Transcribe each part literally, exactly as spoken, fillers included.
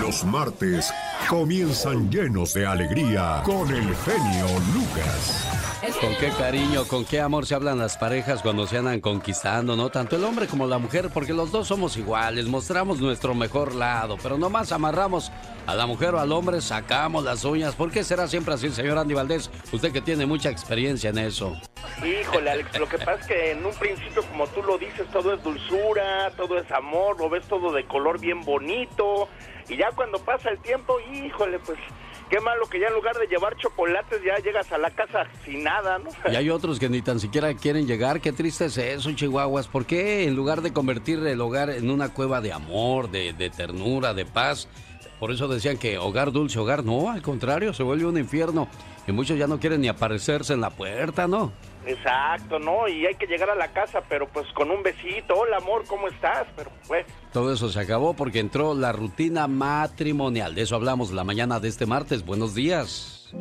Los martes comienzan llenos de alegría con el genio Lucas. Con qué cariño, con qué amor se hablan las parejas cuando se andan conquistando, ¿no? Tanto el hombre como la mujer, porque los dos somos iguales, mostramos nuestro mejor lado, pero nomás amarramos a la mujer o al hombre, sacamos las uñas. ¿Por qué será siempre así, señor Andy Valdés? Usted que tiene mucha experiencia en eso. Híjole, Alex, lo que pasa es que en un principio, como tú lo dices, todo es dulzura, todo es amor, lo ves todo de color bien bonito, y ya cuando pasa el tiempo, híjole, pues... qué malo que ya en lugar de llevar chocolates ya llegas a la casa sin nada, ¿no? Y hay otros que ni tan siquiera quieren llegar. Qué triste es eso, Chihuahuas. ¿Por qué en lugar de convertir el hogar en una cueva de amor, de, de ternura, de paz? Por eso decían que hogar dulce, hogar no, al contrario, se vuelve un infierno. Y muchos ya no quieren ni aparecerse en la puerta, ¿no? Exacto, ¿no? Y hay que llegar a la casa, pero pues con un besito. Hola, amor, ¿cómo estás? Pero pues... todo eso se acabó porque entró la rutina matrimonial. De eso hablamos la mañana de este martes. Buenos días.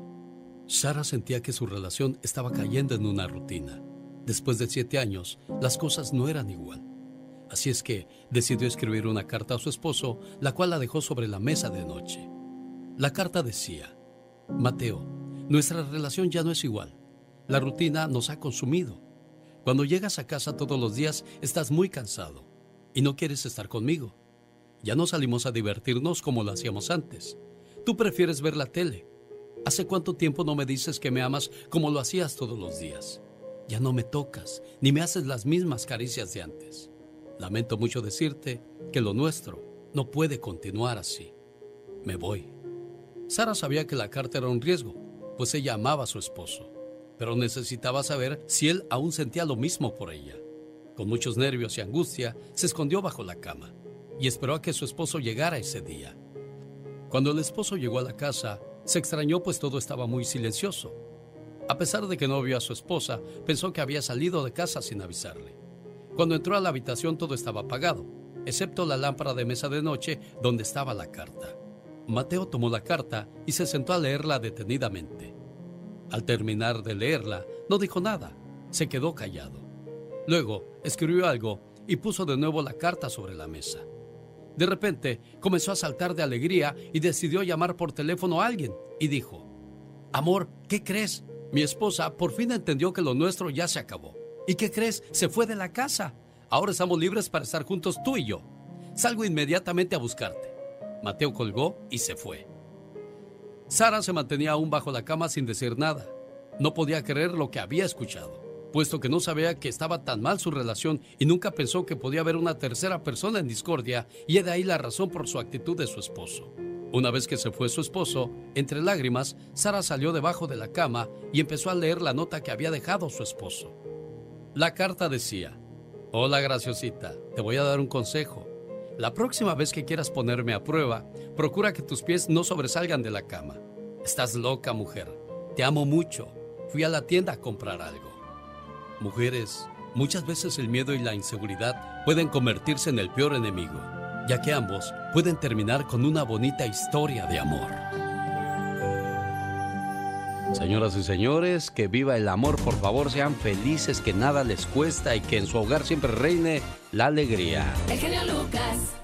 Sara sentía que su relación estaba cayendo en una rutina. Después de siete años, las cosas no eran igual. Así es que decidió escribir una carta a su esposo, la cual la dejó sobre la mesa de noche. La carta decía: Mateo, nuestra relación ya no es igual. La rutina nos ha consumido. Cuando llegas a casa todos los días, estás muy cansado y no quieres estar conmigo. Ya no salimos a divertirnos como lo hacíamos antes. Tú prefieres ver la tele. ¿Hace cuánto tiempo no me dices que me amas como lo hacías todos los días? Ya no me tocas, ni me haces las mismas caricias de antes. Lamento mucho decirte que lo nuestro no puede continuar así. Me voy. Sara sabía que la carta era un riesgo, pues ella amaba a su esposo, pero necesitaba saber si él aún sentía lo mismo por ella. Con muchos nervios y angustia, se escondió bajo la cama y esperó a que su esposo llegara ese día. Cuando el esposo llegó a la casa, se extrañó pues todo estaba muy silencioso. A pesar de que no vio a su esposa, pensó que había salido de casa sin avisarle. Cuando entró a la habitación todo estaba apagado, excepto la lámpara de mesa de noche donde estaba la carta. Mateo tomó la carta y se sentó a leerla detenidamente. Al terminar de leerla, no dijo nada, se quedó callado. Luego, escribió algo y puso de nuevo la carta sobre la mesa. De repente, comenzó a saltar de alegría y decidió llamar por teléfono a alguien y dijo: Amor, ¿qué crees? Mi esposa por fin entendió que lo nuestro ya se acabó. ¿Y qué crees? Se fue de la casa. Ahora estamos libres para estar juntos tú y yo. Salgo inmediatamente a buscarte. Mateo colgó y se fue. Sara se mantenía aún bajo la cama sin decir nada. No podía creer lo que había escuchado, puesto que no sabía que estaba tan mal su relación y nunca pensó que podía haber una tercera persona en discordia, y de ahí la razón por su actitud de su esposo. Una vez que se fue su esposo, entre lágrimas, Sara salió debajo de la cama y empezó a leer la nota que había dejado su esposo. La carta decía: Hola, graciosita, te voy a dar un consejo. La próxima vez que quieras ponerme a prueba, procura que tus pies no sobresalgan de la cama. Estás loca, mujer. Te amo mucho. Fui a la tienda a comprar algo. Mujeres, muchas veces el miedo y la inseguridad pueden convertirse en el peor enemigo, ya que ambos pueden terminar con una bonita historia de amor. Señoras y señores, que viva el amor, por favor, sean felices, que nada les cuesta y que en su hogar siempre reine la alegría. El genio Lucas.